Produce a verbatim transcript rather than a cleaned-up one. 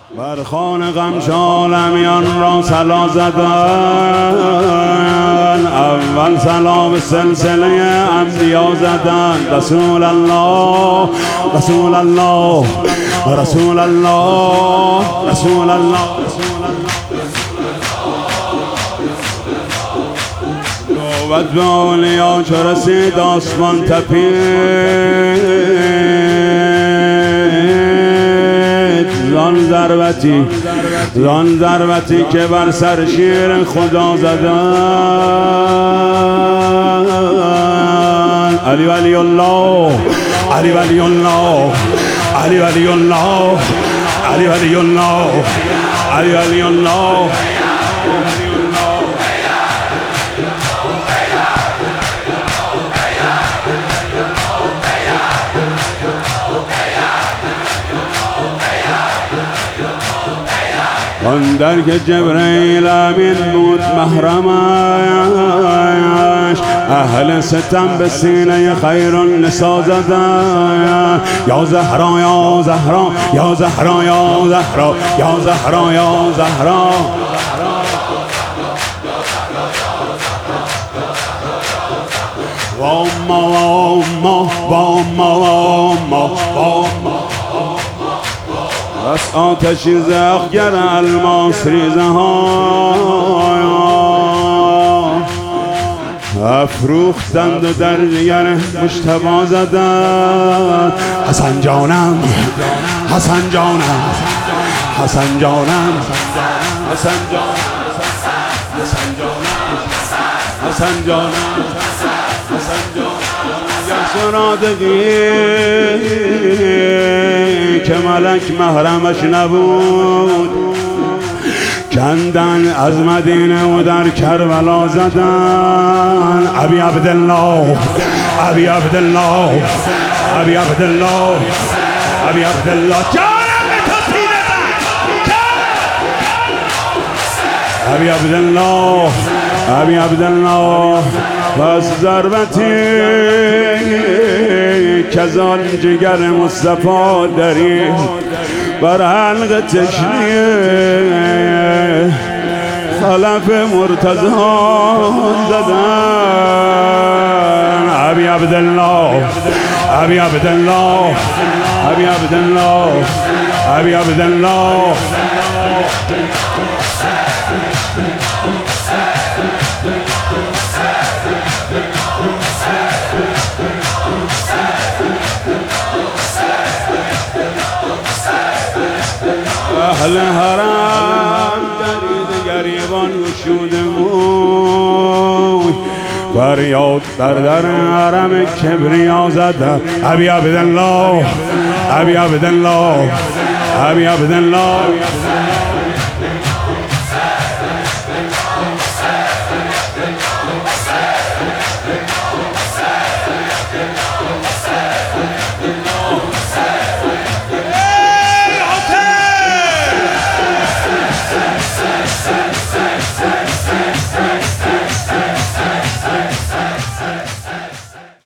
بر خان غمش عالمیان را صلا زدن، اول صلا به سلسله انبیا زدن. رسول الله رسول الله رسول الله رسول الله نوبت به اولیا چو رسید آسمان تپید، زان ضربتی زان ضربتی که بر سر شیر خدا زدن. علی ولی الله علی ولی الله علی ولی الله علی ولی الله علی ولی الله. اندر که جبرئیل امین بود محرمش، اهل ستم به سینه خیر النسا زدن. یا زهرا یا زهرا یا زهرا یا زهرا یا زهرا یا زهرا. واما واما واما واما واما بس آتشی زخگر الماس ریزه ها افروختند و در جگر مجتبی زدند. حسن جانم حسن جانم حسن جانم حسن جانم حسن جانم حسن جانم حسن جانم. سرادگی که ملک محرمش نبود، کندن از مدینه و در کربلا زدن. ابی عبدالله ابی عبدالله ابی عبدالله ابی عبدالله جانم تو سینه ابی عبدالله ابی عبدالله. پس ضربتی کزان جگر مصطفی داری بر حلق تشریح خلف مرتضی زدن. ابی عبدالله ابی عبدالله ابی عبدالله ابی عبدالله. اهل حرم درید گریبان گشوده موی، فریاد در در حرم کبریا زده. ابی عبدالله ابی عبدالله ابی عبدالله